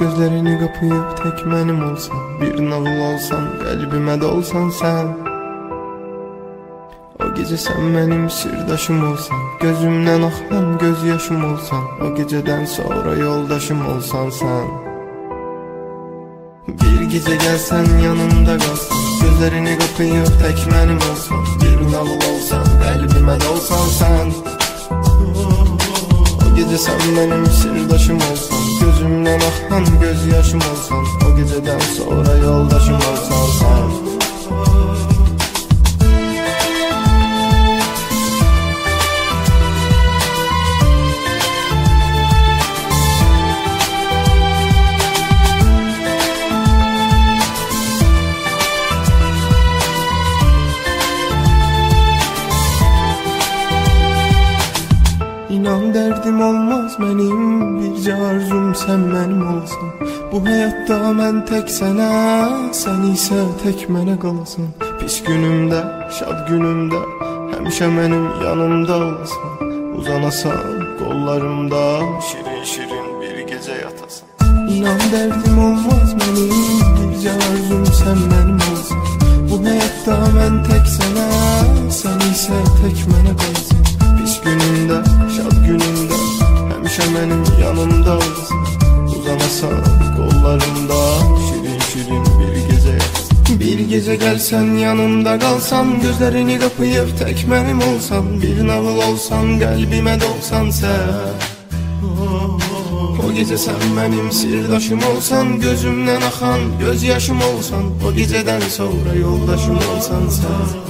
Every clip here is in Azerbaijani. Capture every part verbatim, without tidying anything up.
gözlerini kapayıp tek benim olsan, bir nağıl olsan, kalbime dolsan sen. O gece sen benim sırdaşım olsan, gözümden akan gözyaşım olsan, o geceden sonra yoldaşım olsan sen. Bir gece gelsen yanımda kalsan, gözlerini kapayıp tek benim olsan, bir nağıl olsan, kalbime dolsan sen. O gece sen benim sırdaşım olsan, gözümden akan gözyaşım olsan, o geceden sonra yoldaşım olsan sen. İnan derdim olmaz benim, birce arzum sen benim olsan. Bu hayatta ben tek sana, sen ise tek mene kalasın. Pis günümde, şad günümde, hemşe benim yanımda olasın. Uzanasan kollarımda, şirin şirin bir gece yatasın. İnan derdim olmaz benim, birce arzum sen benim olsan. Bu hayatta ben tek sana, sen ise tek mene kalasın. Pis günümde, şad günümde, hemşe benim yanımda olasın. Uzanasan kollarımda, şirin şirin bir gece yatsın. Bir gece gelsen yanımda kalsan, gözlerini kapayıp tek benim olsan, bir nağıl olsan, kalbime dolsan sen. O gece sen benim sırdaşım olsan, gözümden akan gözyaşım olsan, o geceden sonra yoldaşım olsan sen.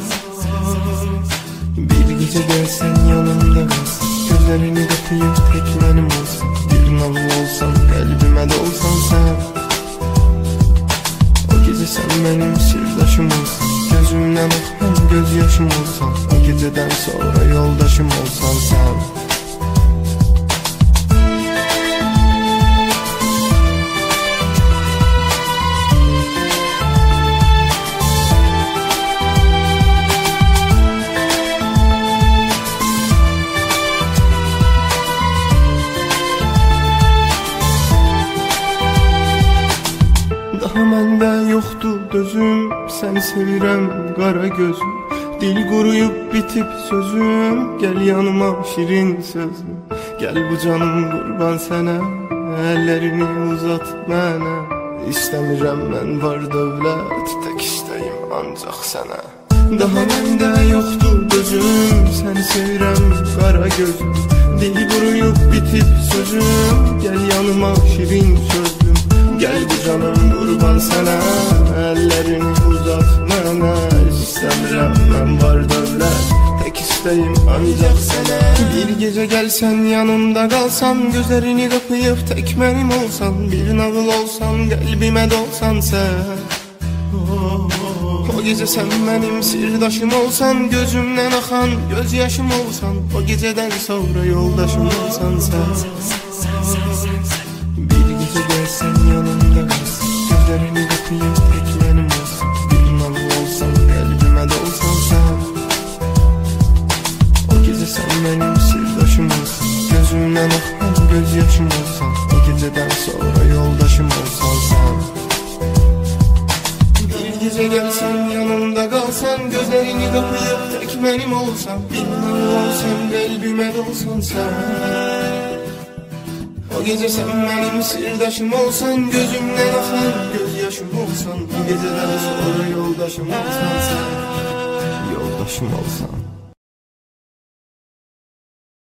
Bir gece gelsen yanımda kalsan, gözlerini kapayıp tek benim olsan, bir nağıl olsan, kalbime dolsan sen. O gece sen benim sırdaşım olsan, gözümden akan gözyaşım olsan, o geceden sonra yoldaşım olsan sen. Daha məndə yoxdur dözüm, sən sevirəm qara gözüm. Dil quruyub bitib sözüm, gəl yanıma şirin sözüm. Gəl bu canım qurban sənə, əllərini uzat mənə. İstəmirəm mən var dövlət, tək istəyim ancaq sənə. Daha məndə yoxdur dözüm, sən sevirəm qara gözüm. Dil quruyub bitib sözüm, gəl yanıma şirin sözüm. Gel bu canım qurban sənə, əllərini uzat mənə. İstəmirəm mən var dövlət, tək istəyim ancaq sənə. Bir gecə gəlsən yanımda qalsan, gözlərini qapayıb tək mənim olsan, bir nağıl olsan, qəlbimə dolsan sən. O gecə sən mənim sirdaşım olsan, gözümdən axan gözyaşım olsan, o gecədən sonra yoldaşım olsan sən. Bir gecə gəlsən yanımda qalsan, gözlərini qapayıb tək mənim olsan, bir nağıl olsan, qəlbimə dolsan sən. O gecə sən mənim sirdaşım olsan, gözümdən axan gözyaşım olsan, o gecədən sonra yoldaşım olsan sən. Bir gecə gəlsən yanımda qalsan, gözlərini qapayıb tək mənim olsan, bir nağıl olsan, qəlbimə dolsan sən. O gece sen benim sirdaşım olsan, gözümden akan gözyaşım olsan, bu geceden sonra yoldaşım olsan sen. Yoldaşım olsan.